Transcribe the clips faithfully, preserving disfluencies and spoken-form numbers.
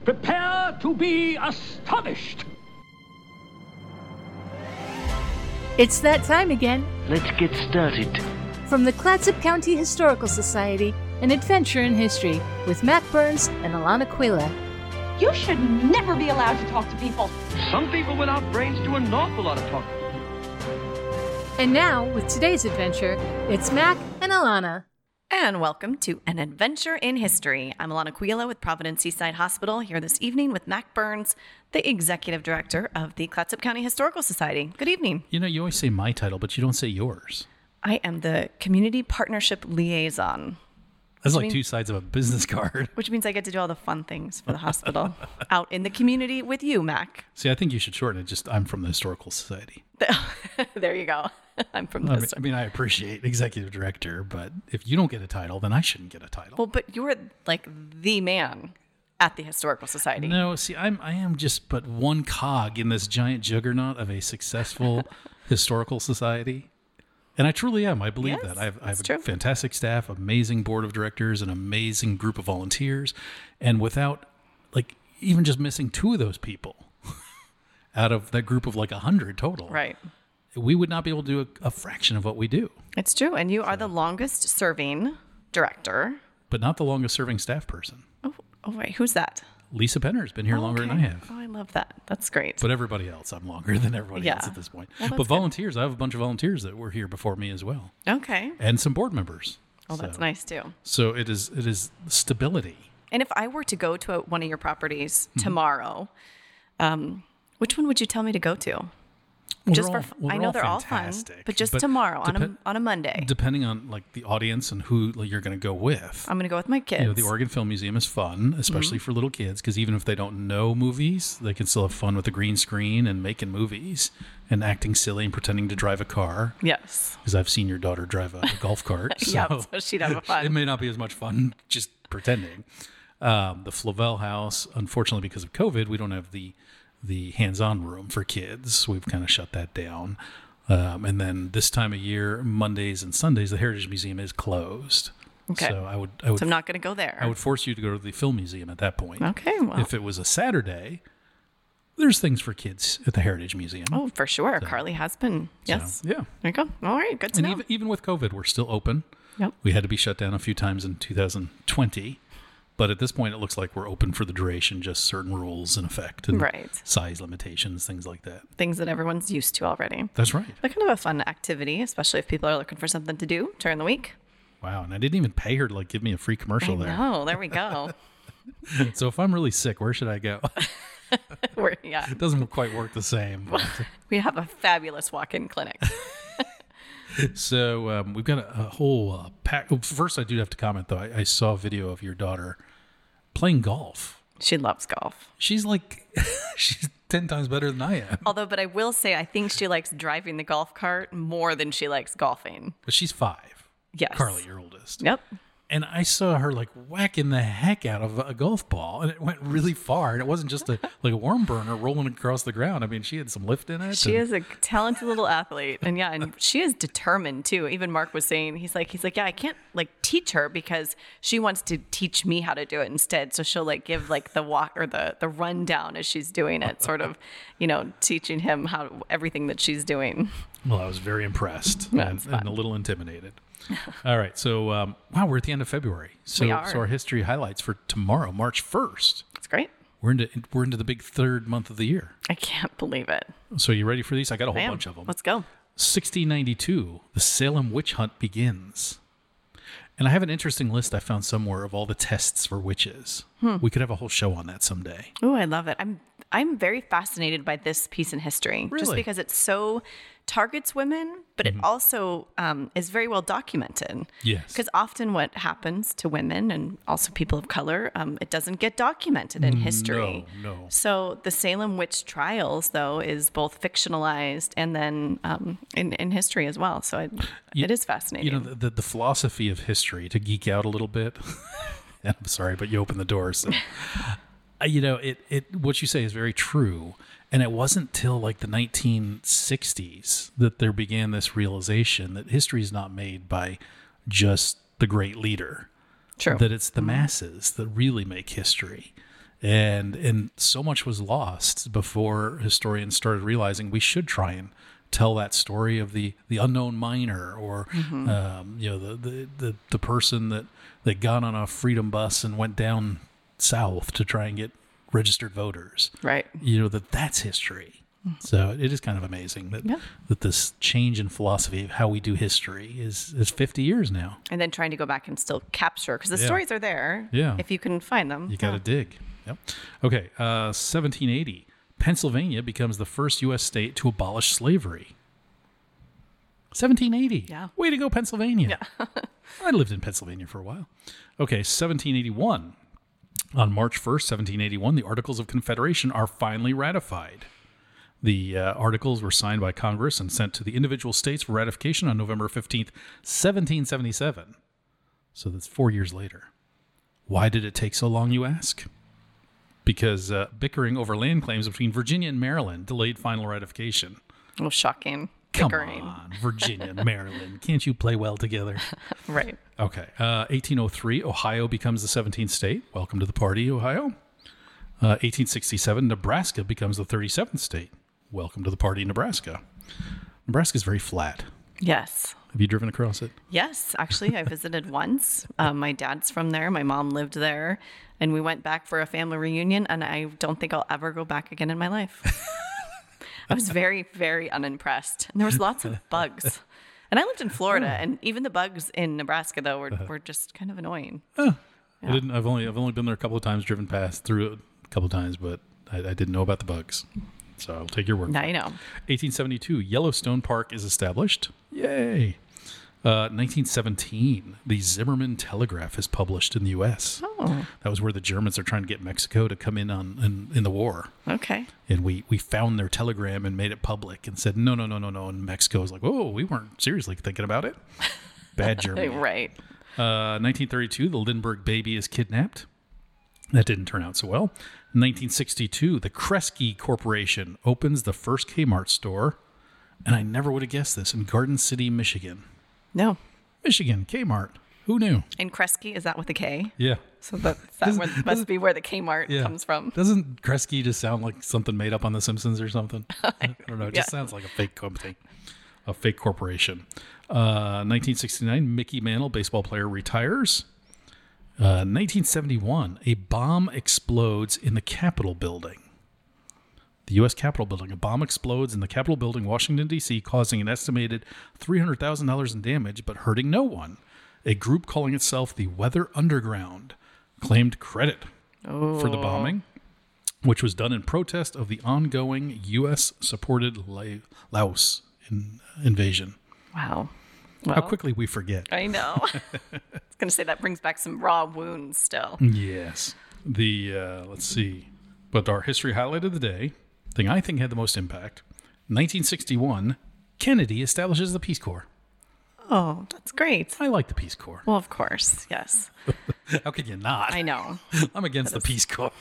Prepare to be astonished. It's that time again. Let's get started. From the Clatsop County Historical Society, an adventure in history with Mac Burns and Alana Quila. You should never be allowed to talk to people. Some people without brains do an awful lot of talking. And now, with today's adventure, it's Mac and Alana. And welcome to An Adventure in History. I'm Alana Quila with Providence Seaside Hospital here this evening with Mac Burns, the Executive Director of the Clatsop County Historical Society. Good evening. You know, you always say my title, but you don't say yours. I am the Community Partnership Liaison. That's like means, two sides of a business card. Which means I get to do all the fun things for the hospital out in the community with you, Mac. See, I think you should shorten it. Just, I'm from the Historical Society. There you go. I'm from the I mean, I mean, I appreciate Executive Director, but if you don't get a title, then I shouldn't get a title. Well, but you're like the man at the Historical Society. No, see, I'm I am just but one cog in this giant juggernaut of a successful historical society. And I truly am. I believe yes, that. I have, I have a true. fantastic staff, amazing board of directors, an amazing group of volunteers. And without, like, even just missing two of those people out of that group of like one hundred total, Right. we would not be able to do a, a fraction of what we do. It's true. And you are the longest serving director. But not the longest serving staff person. Oh, oh wait. Who's that? Lisa Penner has been here Oh, longer okay. than I have. Oh, I love that. That's great. But everybody else, I'm longer than everybody Yeah. else at this point. Well, that's but volunteers, I have a bunch of volunteers that were here before me as well. Okay. And some board members. Oh, that's So- nice too. So it is it is stability. And if I were to go to a, one of your properties Mm-hmm. tomorrow, um, which one would you tell me to go to? Well, just they're for all- well, I they're know all they're all fantastic, fun, but just but tomorrow on a depen- on a Monday. Depending on like the audience and who like, you're going to go with. I'm going to go with my kids. You know, the Oregon Film Museum is fun, especially Mm-hmm. for little kids, because even if they don't know movies, they can still have fun with the green screen and making movies and acting silly and pretending to drive a car. Yes. Because I've seen your daughter drive a, a golf cart. So Yeah, so she'd have a fun. It may not be as much fun just pretending. Um, the Flavel House, unfortunately, because of COVID, we don't have the the hands-on room for kids. We've kind of shut that down. Um, and then this time of year, Mondays and Sundays, the Heritage Museum is closed. Okay. So I would, I would, So I'm not going to go there. I would force you to go to the Film Museum at that point. Okay, well. If it was a Saturday, there's things for kids at the Heritage Museum. Oh, for sure. Carly has been. Yes. yeah. There you go. All right. Good to And know. even, even with COVID, we're still open. Yep. We had to be shut down a few times in two thousand twenty. But at this point, it looks like we're open for the duration, just certain rules in effect and Right. size limitations, things like that. Things that everyone's used to already. That's right. But kind of a fun activity, especially if people are looking for something to do during the week. Wow. And I didn't even pay her to like give me a free commercial there. No, there we go. So if I'm really sick, where should I go? We're, yeah. It doesn't quite work the same. but- We have a fabulous walk-in clinic. So um, we've got a, a whole uh, pack. Well, first, I do have to comment, though. I, I saw a video of your daughter playing golf. She loves golf. She's like, she's ten times better than I am. Although, but I will say, I think she likes driving the golf cart more than she likes golfing. But she's five. Yes. Carly, your oldest. Yep. And I saw her like whacking the heck out of a golf ball, and it went really far. And it wasn't just a like a worm burner rolling across the ground. I mean, she had some lift in it. She and- is a talented little athlete. And yeah, and she is determined too. Even Mark was saying, he's like, he's like, yeah, I can't like teach her because she wants to teach me how to do it instead. So she'll like give like the walk or the, the rundown as she's doing it, sort of, you know, teaching him how everything that she's doing. Well, I was very impressed Yeah, and, it's fun. and a little intimidated. All right. So, um, wow, we're at the end of February. So, We are. so our history highlights for tomorrow, March first. It's great. We're into we're into the big third month of the year. I can't believe it. So, you ready for these? I got a whole I am. bunch of them. Let's go. sixteen ninety-two, the Salem witch hunt begins. And I have an interesting list I found somewhere of all the tests for witches. Hmm. We could have a whole show on that someday. Oh, I love it. I'm I'm very fascinated by this piece in history, just Really? because it's so targets women, but it also um, is very well documented. Yes. Because often what happens to women and also people of color, um, it doesn't get documented in history. No, no. So the Salem witch trials, though, is both fictionalized and then um, in in history as well. So it, You- it is fascinating. You know, the, the, the philosophy of history, to geek out a little bit. And I'm sorry, but you opened the door. So. Uh, you know, it, it what you say is very true. And it wasn't till like the nineteen sixties that there began this realization that history is not made by just the great leader. True. That it's the masses that really make history. And and so much was lost before historians started realizing we should try and tell that story of the, the unknown miner or mm-hmm. um, you know the, the, the, the person that, that got on a freedom bus and went down south to try and get registered voters. Right. You know, that that's history. So it is kind of amazing that yeah. that this change in philosophy of how we do history is, is fifty years now. And then trying to go back and still capture, because the Yeah. stories are there. Yeah. If you can find them. You got to Yeah. dig. Yep. Okay. Uh, seventeen eighty. Pennsylvania becomes the first U S state to abolish slavery. seventeen eighty. Yeah. Way to go, Pennsylvania. Yeah. I lived in Pennsylvania for a while. Okay. seventeen eighty-one. On March first, seventeen eighty-one, the Articles of Confederation are finally ratified. The uh, articles were signed by Congress and sent to the individual states for ratification on November fifteenth, seventeen seventy-seven. So that's four years later. Why did it take so long, you ask? Because uh, bickering over land claims between Virginia and Maryland delayed final ratification. Oh, shocking. Come Bickering. on, Virginia and Maryland. Can't you play well together? Right. Okay. Uh, eighteen oh three, Ohio becomes the seventeenth state. Welcome to the party, Ohio. Uh, eighteen sixty-seven, Nebraska becomes the thirty-seventh state. Welcome to the party, Nebraska. Nebraska's very flat. Yes. Have you driven across it? Yes, actually, I visited once. Um, my dad's from there. My mom lived there. And we went back for a family reunion. And I don't think I'll ever go back again in my life. I was very, very unimpressed. And there was lots of bugs. And I lived in Florida. And even the bugs in Nebraska, though, were, were just kind of annoying. Oh, yeah. I didn't. I've only I've only been there a couple of times, driven past through it a couple of times, but I, I didn't know about the bugs. So I'll take your word. Now for it. you know. eighteen seventy-two, Yellowstone Park is established. Yay. Uh, nineteen seventeen, the Zimmerman Telegraph is published in the U S. Oh, That was where the Germans are trying to get Mexico to come in on in, in the war. okay. And we, we found their telegram and made it public and said, no, no, no, no, no. And Mexico was like, oh, we weren't seriously thinking about it. Bad Germany. Right. Uh, nineteen thirty-two, the Lindbergh baby is kidnapped. That didn't turn out so well. nineteen sixty-two, the Kresge Corporation opens the first Kmart store. And I never would have guessed this, in Garden City, Michigan. No. Michigan, Kmart. Who knew? And Kresge, is that with a K? Yeah. So that's that where, must be where the Kmart Yeah. comes from. Doesn't Kresge just sound like something made up on The Simpsons or something? I don't know. It just Yeah. sounds like a fake company, a fake corporation. Uh, nineteen sixty-nine, Mickey Mantle, baseball player, retires. Uh, nineteen seventy-one, a bomb explodes in the Capitol building. The U S Capitol building. A bomb explodes in the Capitol building, Washington, D C, causing an estimated three hundred thousand dollars in damage, but hurting no one. A group calling itself the Weather Underground claimed credit Oh. for the bombing, which was done in protest of the ongoing U S-supported La- Laos in- invasion. Wow. Well, How quickly we forget. I know. I was going to say that brings back some raw wounds still. Yes. The, uh, let's see. But our history highlight of the day, thing I think had the most impact, nineteen sixty-one, Kennedy establishes the Peace Corps. Oh, that's great. I like the Peace Corps. Well, of course. Yes. How could you not? I know. I'm against the Peace Corps.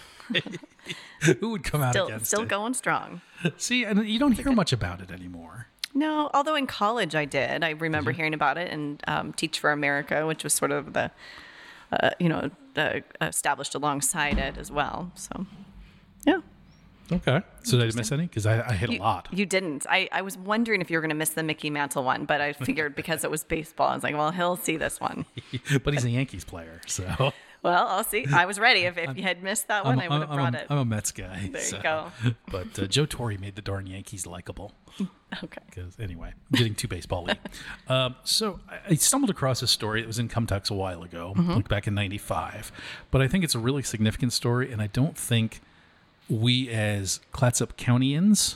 Who would come out Still, against still it? going strong. See, and you don't hear much about it anymore. No, although in college I did. I remember hearing about it and um, Teach for America, which was sort of the, uh, you know, the, established alongside it as well. So, yeah. Okay. So did I miss any? Because I, I hit You, a lot. you didn't. I, I was wondering if you were going to miss the Mickey Mantle one, but I figured because it was baseball, I was like, well, he'll see this one. But he's a Yankees player, so Well, I'll see. I was ready. If, if you had missed that one, I'm, I would have I'm- brought I'm a, it. I'm a Mets guy. There you so- go. But uh, Joe Torre made the darn Yankees likable. Okay. Because anyway, getting too baseball-y. um, so I, I stumbled across a story that was in Cumtux a while ago, Mm-hmm. like back in ninety-five. But I think it's a really significant story, and I don't think we as Clatsop Countyans,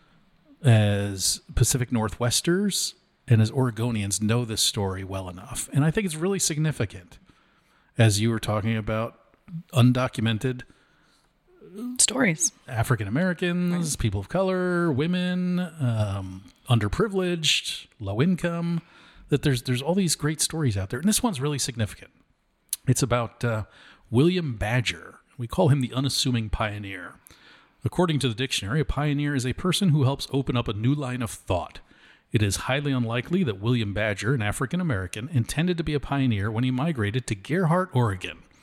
as Pacific Northwesters, and as Oregonians know this story well enough. And I think it's really significant, as you were talking about undocumented Stories. African Americans, people of color, women, um, underprivileged, low income. That there's there's all these great stories out there, and this one's really significant. It's about uh, William Badger. We call him the unassuming pioneer. According to the dictionary, a pioneer is a person who helps open up a new line of thought. It is highly unlikely that William Badger, an African American, intended to be a pioneer when he migrated to Gerhardt, Oregon.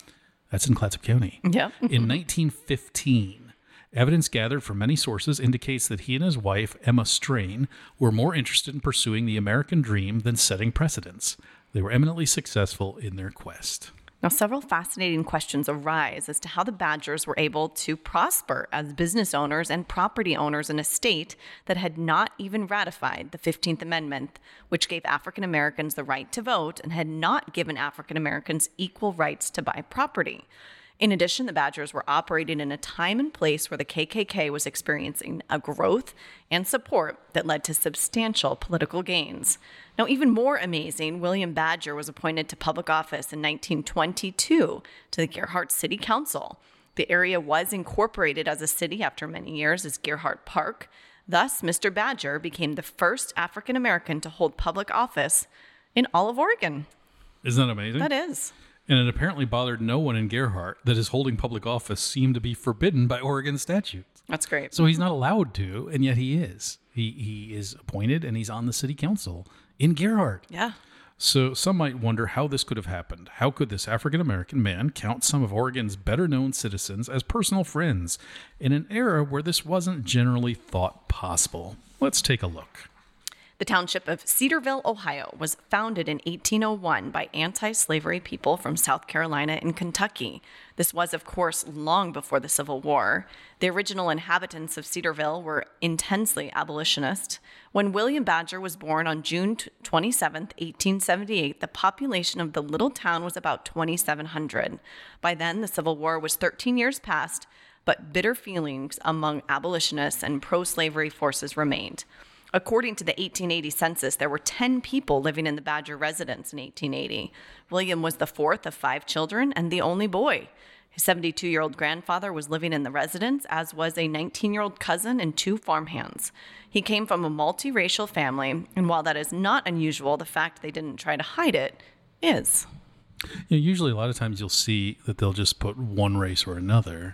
That's in Clatsop County. Yep. In nineteen fifteen, evidence gathered from many sources indicates that he and his wife, Emma Strain, were more interested in pursuing the American dream than setting precedents. They were eminently successful in their quest. Now, several fascinating questions arise as to how the Badgers were able to prosper as business owners and property owners in a state that had not even ratified the fifteenth Amendment, which gave African Americans the right to vote and had not given African Americans equal rights to buy property. In addition, the Badgers were operating in a time and place where the K K K was experiencing a growth and support that led to substantial political gains. Now, even more amazing, William Badger was appointed to public office in nineteen twenty-two to the Gerhardt City Council. The area was incorporated as a city after many years as Gerhardt Park. Thus, Mister Badger became the first African American to hold public office in all of Oregon. Isn't that amazing? That is. And it apparently bothered no one in Gerhardt that his holding public office seemed to be forbidden by Oregon statutes. That's great. So he's not allowed to, and yet he is. He he is appointed, and he's on the city council in Gerhardt. Yeah. So some might wonder how this could have happened. How could this African-American man count some of Oregon's better-known citizens as personal friends in an era where this wasn't generally thought possible? Let's take a look. The township of Cedarville, Ohio, was founded in eighteen oh one by anti-slavery people from South Carolina and Kentucky. This was, of course, long before the Civil War. The original inhabitants of Cedarville were intensely abolitionist. When William Badger was born on June twenty-seventh, eighteen seventy-eight, the population of the little town was about twenty-seven hundred. By then, the Civil War was thirteen years past, but bitter feelings among abolitionists and pro-slavery forces remained. According to the eighteen eighty census, there were ten people living in the Badger residence in eighteen eighty. William was the fourth of five children and the only boy. His seventy-two-year-old grandfather was living in the residence, as was a nineteen-year-old cousin and two farmhands. He came from a multiracial family, and while that is not unusual, the fact they didn't try to hide it is. You know, usually, a lot of times you'll see that they'll just put one race or another,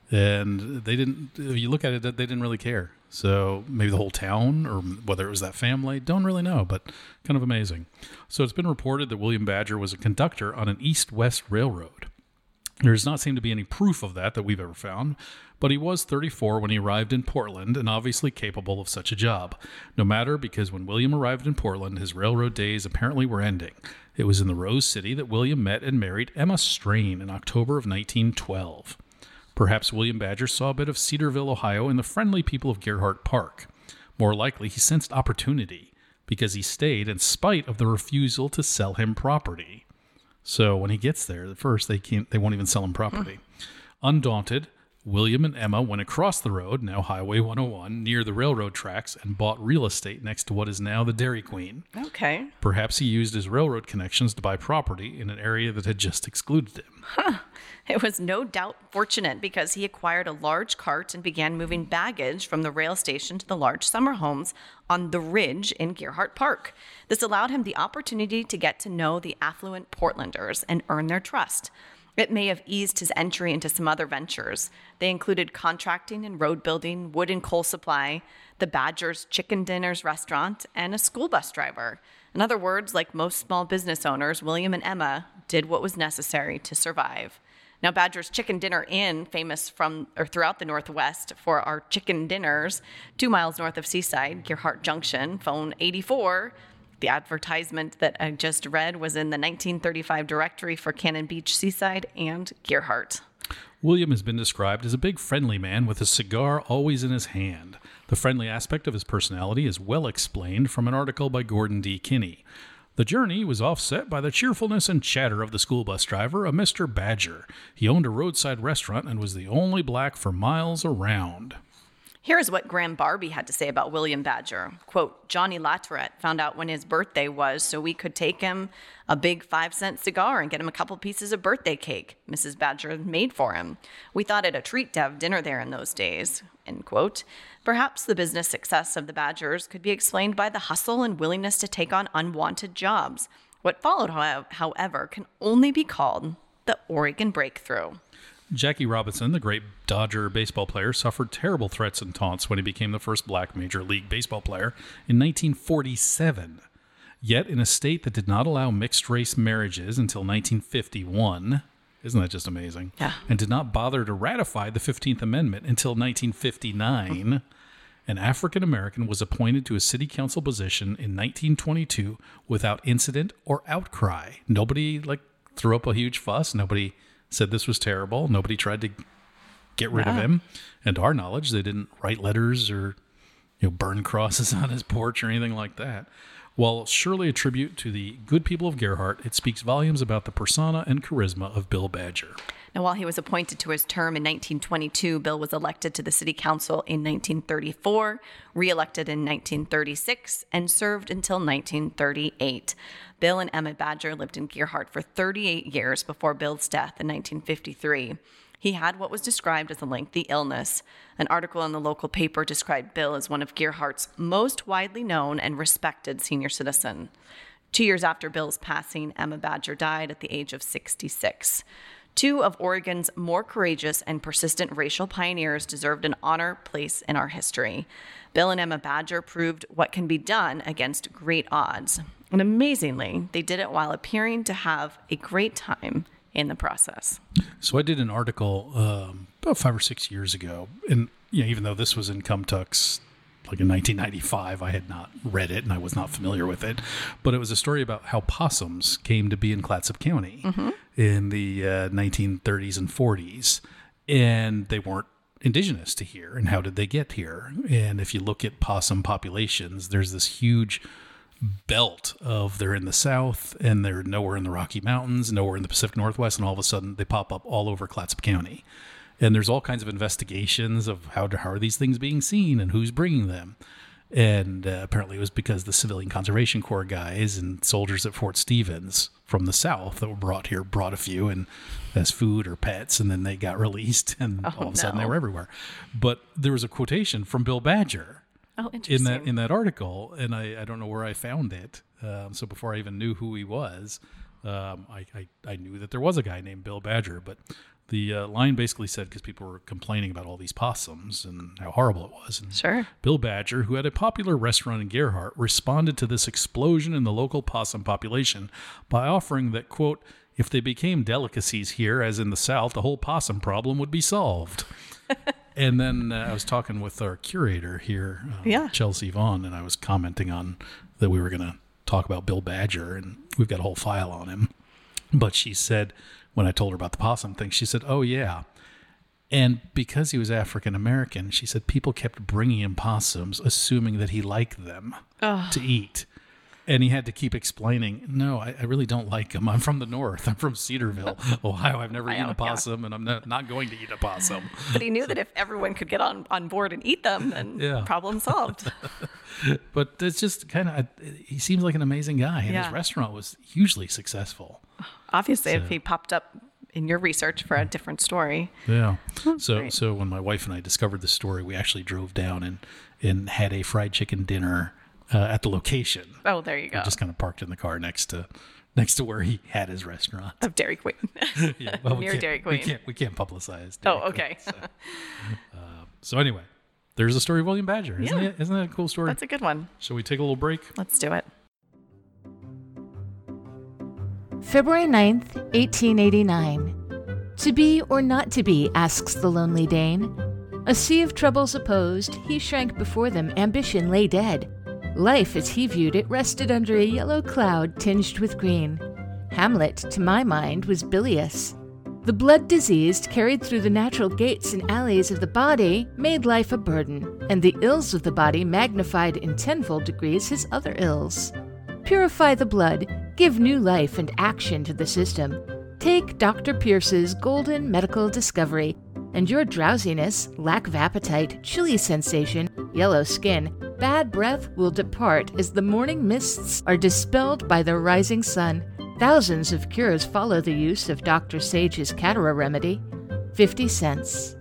and they didn't. If you look at it, they didn't really care. So maybe the whole town, or whether it was that family, don't really know, but kind of amazing. So it's been reported that William Badger was a conductor on an east-west railroad. There does not seem to be any proof of that that we've ever found, but he was thirty-four when he arrived in Portland and obviously capable of such a job. No matter, because when William arrived in Portland, his railroad days apparently were ending. It was in the Rose City that William met and married Emma Strain in October of nineteen twelve. Perhaps William Badger saw a bit of Cedarville, Ohio, in the friendly people of Gerhardt Park. More likely, he sensed opportunity because he stayed in spite of the refusal to sell him property. So when he gets there, at first they can't, they won't even sell him property. Hmm. Undaunted, William and Emma went across the road, now Highway one oh one, near the railroad tracks and bought real estate next to what is now the Dairy Queen. Okay. Perhaps he used his railroad connections to buy property in an area that had just excluded him. Huh. It was no doubt fortunate because he acquired a large cart and began moving baggage from the rail station to the large summer homes on the Ridge in Gerhardt Park. This allowed him the opportunity to get to know the affluent Portlanders and earn their trust. It may have eased his entry into some other ventures. They included contracting and road building, wood and coal supply, the Badger's Chicken Dinners restaurant, and a school bus driver. In other words, like most small business owners, William and Emma did what was necessary to survive. Now, Badger's Chicken Dinner Inn, famous from or throughout the Northwest for our chicken dinners, two miles north of Seaside, Gerhardt Junction, phone eighty-four. The advertisement that I just read was in the nineteen thirty-five directory for Cannon Beach, Seaside, and Gerhardt. William has been described as a big friendly man with a cigar always in his hand. The friendly aspect of his personality is well explained from an article by Gordon D. Kinney. The journey was offset by the cheerfulness and chatter of the school bus driver, a Mister Badger. He owned a roadside restaurant and was the only black for miles around. Here's what Graham Barbie had to say about William Badger. Quote, Johnny Latorette found out when his birthday was so we could take him a big five-cent cigar and get him a couple pieces of birthday cake Missus Badger made for him. We thought it a treat to have dinner there in those days, end quote. Perhaps the business success of the Badgers could be explained by the hustle and willingness to take on unwanted jobs. What followed, however, can only be called the Oregon Breakthrough. Jackie Robinson, the great Dodger baseball player, suffered terrible threats and taunts when he became the first black Major League Baseball player in nineteen forty-seven. Yet, in a state that did not allow mixed-race marriages until nineteen fifty-one, Isn't that just amazing? Yeah. And did not bother to ratify the fifteenth Amendment until nineteen fifty-nine. An African American was appointed to a city council position in nineteen twenty-two without incident or outcry. Nobody like threw up a huge fuss. Nobody said this was terrible. Nobody tried to get rid Yeah. of him. And to our knowledge, they didn't write letters or you know burn crosses on his porch or anything like that. While surely a tribute to the good people of Gerhardt, it speaks volumes about the persona and charisma of Bill Badger. Now, while he was appointed to his term in nineteen twenty-two, Bill was elected to the city council in nineteen thirty-four, reelected in nineteen thirty-six, and served until nineteen thirty-eight. Bill and Emma Badger lived in Gerhardt for thirty-eight years before Bill's death in nineteen fifty-three. He had what was described as a lengthy illness. An article in the local paper described Bill as one of Gerhardt's most widely known and respected senior citizen. Two years after Bill's passing, Emma Badger died at the age of sixty-six. Two of Oregon's more courageous and persistent racial pioneers deserved an honor place in our history. Bill and Emma Badger proved what can be done against great odds. And amazingly, they did it while appearing to have a great time in the process. So I did an article um, about five or six years ago, and you know, even though this was in Cumtux, like in nineteen ninety-five, I had not read it and I was not familiar with it, but it was a story about how possums came to be in Clatsop County mm-hmm. in the uh, nineteen thirties and forties, and they weren't indigenous to here. And how did they get here? And if you look at possum populations, there's this huge belt of they're in the South and they're nowhere in the Rocky Mountains, nowhere in the Pacific Northwest, and all of a sudden they pop up all over Clatsop County. And there's all kinds of investigations of how, how are these things being seen and who's bringing them. And uh, apparently it was because the Civilian Conservation Corps guys and soldiers at Fort Stevens from the South that were brought here brought a few and as food or pets, and then they got released, and oh, all of a sudden no. they were everywhere. But there was a quotation from Bill Badger Oh, interesting. in that in that article, and I, I don't know where I found it. Um, so before I even knew who he was, um, I, I I knew that there was a guy named Bill Badger. But the uh, line basically said, because people were complaining about all these possums and how horrible it was. And Sure. Bill Badger, who had a popular restaurant in Gerhardt, responded to this explosion in the local possum population by offering that, quote, if they became delicacies here, as in the South, the whole possum problem would be solved. And then uh, I was talking with our curator here, uh, Yeah. Chelsea Vaughn, and I was commenting on that we were going to talk about Bill Badger, and we've got a whole file on him. But she said, when I told her about the possum thing, she said, oh, yeah. And because he was African American, she said people kept bringing him possums, assuming that he liked them Oh. to eat. And he had to keep explaining, no, I, I really don't like them. I'm from the North. I'm from Cedarville, Ohio. I've never Ohio, eaten a yeah. possum, and I'm not, not going to eat a possum. But he knew that if everyone could get on, on board and eat them, then Yeah. problem solved. But it's just kind of, he seems like an amazing guy, and Yeah. his restaurant was hugely successful. Obviously, So- if he popped up in your research for a different story. Yeah. So great. so when my wife and I discovered the story, we actually drove down and, and had a fried chicken dinner uh, at the location. Oh, there you go. We just kind of parked in the car next to next to where he had his restaurant. Of Dairy Queen. Yeah, well, we Near can't- Dairy We Queen. can't, we can't publicize Oh, Dairy okay. Queen, so. Uh, so anyway, there's the story of William Badger. Isn't, Yeah. it? Isn't that a cool story? That's a good one. Shall we take a little break? Let's do it. February ninth, eighteen eighty-nine. To be or not to be, asks the lonely Dane. A sea of troubles opposed, he shrank before them, ambition lay dead. Life, as he viewed it, rested under a yellow cloud tinged with green. Hamlet, to my mind, was bilious. The blood diseased, carried through the natural gates and alleys of the body, made life a burden, and the ills of the body magnified in tenfold degrees his other ills. Purify the blood, give new life and action to the system. Take Doctor Pierce's golden medical discovery, and your drowsiness, lack of appetite, chilly sensation, yellow skin, bad breath will depart as the morning mists are dispelled by the rising sun. Thousands of cures follow the use of Doctor Sage's Catara remedy. Fifty cents.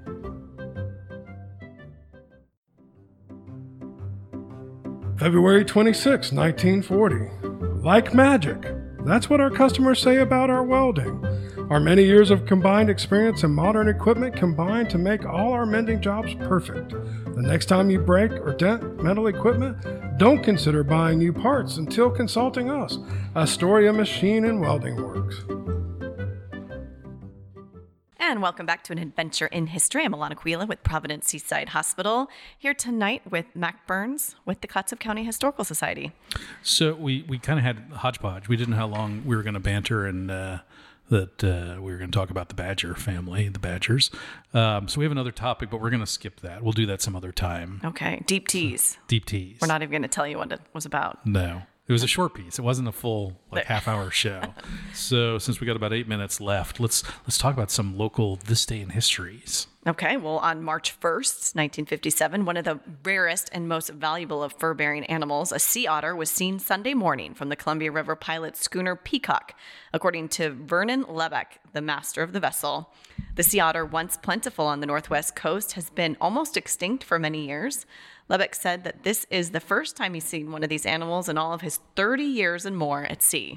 February twenty-sixth, nineteen forty. Like magic. That's what our customers say about our welding. Our many years of combined experience and modern equipment combine to make all our mending jobs perfect. The next time you break or dent metal equipment, don't consider buying new parts until consulting us. Astoria Machine and Welding Works. And welcome back to an adventure in history. I'm Alana Quila with Providence Seaside Hospital, here tonight with Mac Burns with the Clatsop County Historical Society. So we, we kind of had hodgepodge. We didn't know how long we were going to banter and uh, that uh, we were going to talk about the Badger family, the Badgers. Um, so we have another topic, but we're going to skip that. We'll do that some other time. Okay, deep tease. Deep tease. We're not even going to tell you what it was about. No. It was a short piece. It wasn't a full like half hour show. So since we got about eight minutes left, let's let's talk about some local this day in histories. Okay, well, on March first, nineteen fifty-seven, one of the rarest and most valuable of fur-bearing animals, a sea otter, was seen Sunday morning from the Columbia River pilot schooner Peacock. According to Vernon Lebeck, the master of the vessel, the sea otter, once plentiful on the northwest coast, has been almost extinct for many years. Lebeck said that this is the first time he's seen one of these animals in all of his thirty years and more at sea.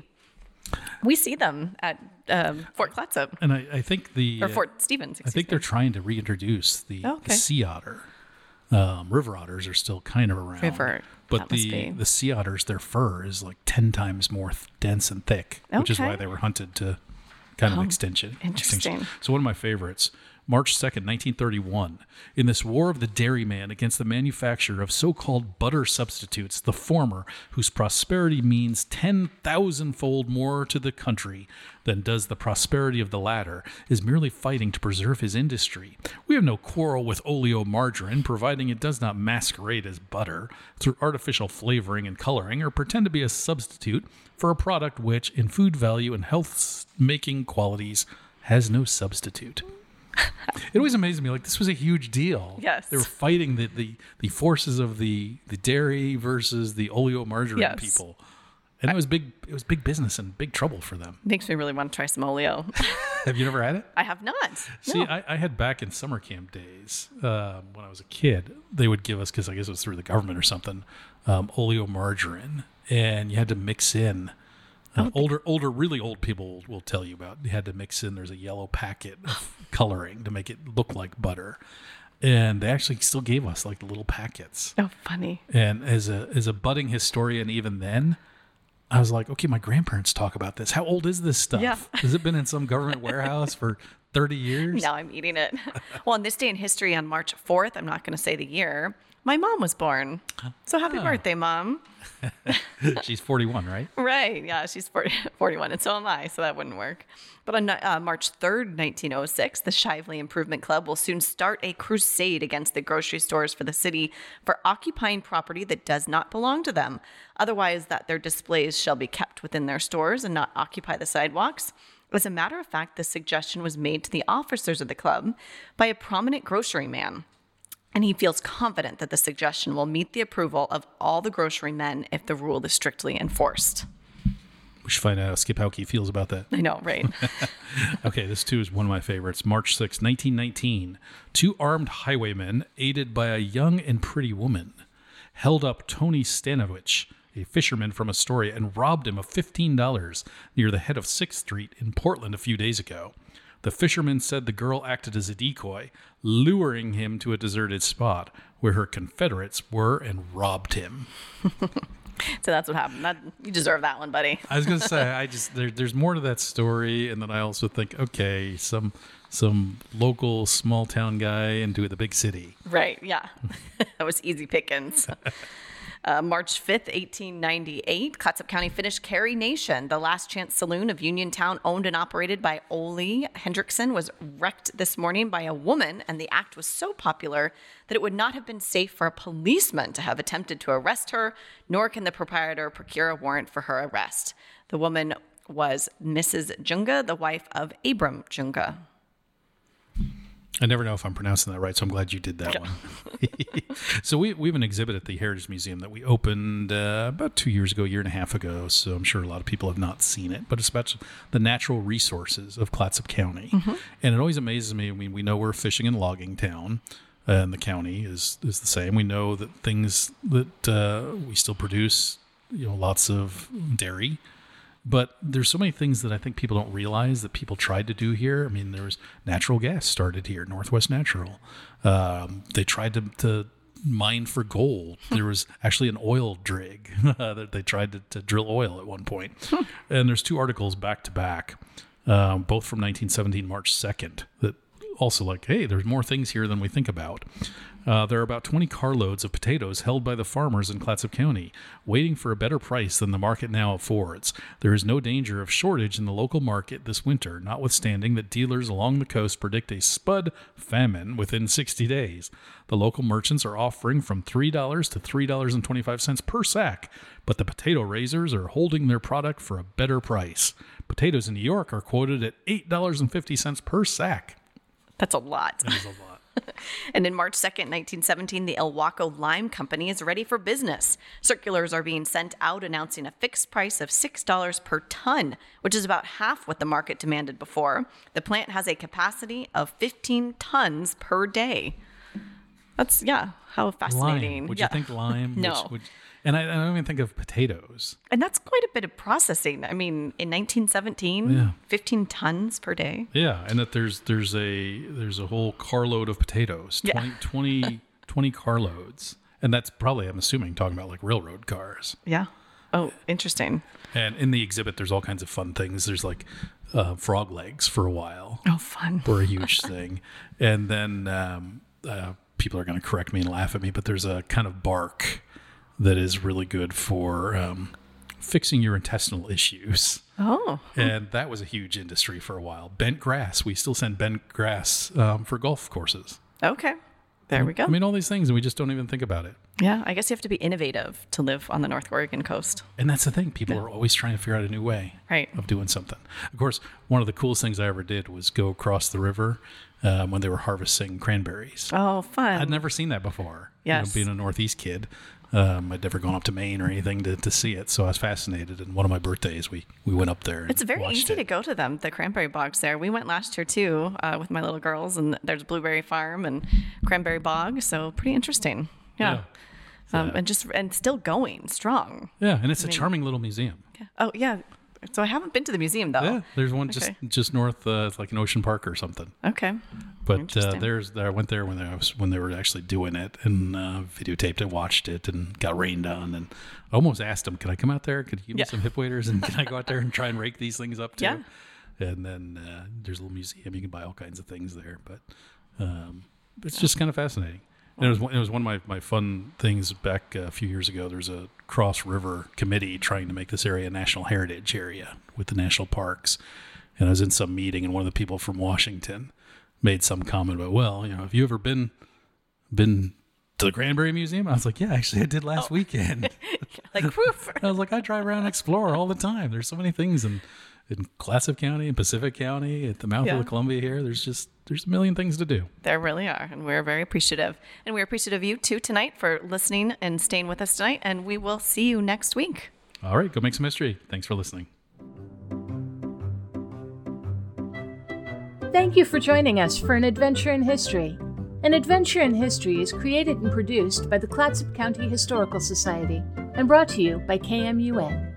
We see them at um, Fort Clatsop. And I, I think the... Or Fort Stevens, excuse I think me. they're trying to reintroduce the, Oh, okay. the sea otter. Um, river otters are still kind of around. River, but that must the, be. the sea otters, their fur is like ten times more th- dense and thick, which is Okay. why they were hunted to kind of Oh, extinction. interesting. extinction. So one of my favorites, March second, nineteen thirty-one. In this war of the dairyman against the manufacture of so-called butter substitutes, the former, whose prosperity means ten thousand fold more to the country than does the prosperity of the latter, is merely fighting to preserve his industry. We have no quarrel with oleomargarine, providing it does not masquerade as butter through artificial flavoring and coloring, or pretend to be a substitute for a product which, in food value and health-making qualities, has no substitute. It always amazed me, like, this was a huge deal. Yes. They were fighting the, the, the forces of the, the dairy versus the oleomargarine Yes. people. And it was big it was big business and big trouble for them. Makes me really want to try some oleo. Have you never had it? I have not. See, No. I, I had back in summer camp days, um, when I was a kid, they would give us, because I guess it was through the government or something, um, oleomargarine. And you had to mix in. Uh, older, older, really old people will tell you about. You had to mix in. There's a yellow packet of coloring to make it look like butter, and they actually still gave us like the little packets. Oh, funny. And as a as a budding historian, even then, I was like, okay, my grandparents talk about this. How old is this stuff? Yeah. Has it been in some government warehouse for thirty years? Now I'm eating it. Well, on this day in history, on March fourth, I'm not going to say the year, my mom was born. So happy Ah. birthday, Mom. She's forty-one, right? Right. Yeah, she's forty, forty-one, and so am I, so that wouldn't work. But on uh, March third, nineteen oh six, the Shively Improvement Club will soon start a crusade against the grocery stores for the city for occupying property that does not belong to them. Otherwise, that their displays shall be kept within their stores and not occupy the sidewalks. As a matter of fact, this suggestion was made to the officers of the club by a prominent grocery man. And he feels confident that the suggestion will meet the approval of all the grocery men if the rule is strictly enforced. We should find out how Skip Hauke feels about that. I know, right? Okay, this too is one of my favorites. March sixth, nineteen nineteen. Two armed highwaymen, aided by a young and pretty woman, held up Tony Stanovich, a fisherman from Astoria, and robbed him of fifteen dollars near the head of sixth Street in Portland a few days ago. The fisherman said the girl acted as a decoy, luring him to a deserted spot where her Confederates were and robbed him. So that's what happened. That, you deserve that one, buddy. I was gonna say, I just there, there's more to that story, and then I also think, okay, some some local small town guy into the big city. Right, yeah. That was easy pickings. Uh, March fifth, eighteen ninety-eight, Clatsop County finished Carrie Nation. The Last Chance Saloon of Uniontown, owned and operated by Ole Hendrickson, was wrecked this morning by a woman, and the act was so popular that it would not have been safe for a policeman to have attempted to arrest her, nor can the proprietor procure a warrant for her arrest. The woman was Missus Junga, the wife of Abram Junga. I never know if I'm pronouncing that right, so I'm glad you did that one. So we, we have an exhibit at the Heritage Museum that we opened uh, about two years ago, a year and a half ago, so I'm sure a lot of people have not seen it, but it's about the natural resources of Clatsop County. Mm-hmm. And it always amazes me. I mean, we know we're a fishing and logging town, uh, and the county is, is the same. We know that things that uh, we still produce, you know, lots of dairy. But there's so many things that I think people don't realize that people tried to do here. I mean, there was natural gas started here, Northwest Natural. Um, they tried to, to mine for gold. There was actually an oil drig that they tried to, to drill oil at one point. And there's two articles back to back, um, both from nineteen seventeen, March second, that also like, hey, there's more things here than we think about. Uh, there are about twenty carloads of potatoes held by the farmers in Clatsop County, waiting for a better price than the market now affords. There is no danger of shortage in the local market this winter, notwithstanding that dealers along the coast predict a spud famine within sixty days. The local merchants are offering from three dollars to three dollars and twenty-five cents per sack, but the potato raisers are holding their product for a better price. Potatoes in New York are quoted at eight dollars and fifty cents per sack. That's a lot. That is a lot. And in March second, nineteen seventeen, the Ilwaco Lime Company is ready for business. Circulars are being sent out announcing a fixed price of six dollars per ton, which is about half what the market demanded before. The plant has a capacity of fifteen tons per day. That's, yeah, how fascinating. Lime. Would yeah. you think lime? No. Which, would, and I, I don't even think of potatoes. And that's quite a bit of processing. I mean, in nineteen seventeen, Yeah. fifteen tons per day. Yeah, and that there's there's a there's a whole carload of potatoes, Yeah. twenty, twenty, twenty carloads, and that's probably, I'm assuming, talking about like railroad cars. Yeah. Oh, interesting. And in the exhibit, there's all kinds of fun things. There's like uh, frog legs for a while. Oh, fun. Were a huge thing, and then um, uh, people are going to correct me and laugh at me, but there's a kind of bark that is really good for um, fixing your intestinal issues. Oh. And that was a huge industry for a while. Bent grass. We still send bent grass um, for golf courses. Okay. There we go. I mean, all these things, and we just don't even think about it. Yeah, I guess you have to be innovative to live on the North Oregon coast. And that's the thing. People are always trying to figure out a new way Right. of doing something. Of course, one of the coolest things I ever did was go across the river um, when they were harvesting cranberries. Oh, fun. I'd never seen that before. Yes. You know, being a Northeast kid. Um, I'd never gone up to Maine or anything to, to see it, so I was fascinated. And one of my birthdays, we, we went up there. And It's very watched easy it. to go to them, the cranberry bogs there. We went last year too uh, with my little girls, and there's Blueberry Farm and Cranberry Bog, so pretty interesting. Yeah. Yeah. Um, and just and still going strong. Yeah, and it's a mean- charming little museum. Yeah. Oh yeah. So I haven't been to the museum though. Yeah, there's one just Okay. just north, uh, it's like an Ocean Park or something. Okay. But uh, Interesting. there's there I went there when they was when they were actually doing it and uh, videotaped it, watched it, and got rained on. And I almost asked them, "Can I come out there? Could you give me Yeah. some hip waders and can I go out there and try and rake these things up too?" Yeah. And then uh, there's a little museum. You can buy all kinds of things there, but um, it's just kind of fascinating. And it was one, it was one of my, my fun things back a few years ago. There's a Cross River committee trying to make this area a national heritage area with the national parks. And I was in some meeting, and one of the people from Washington made some comment about, well, you know, have you ever been been to the Cranberry Museum? I was like, yeah, actually, I did last weekend. Like poof. I was like, I drive around and explore all the time. There's so many things in in Clatsop County and Pacific County, at the mouth Yeah. of the Columbia here. There's just there's a million things to do. There really are, and we're very appreciative. And we're appreciative of you too tonight for listening and staying with us tonight. And we will see you next week. All right, go make some history. Thanks for listening. Thank you for joining us for An Adventure in History. An Adventure in History is created and produced by the Clatsop County Historical Society and brought to you by K M U N.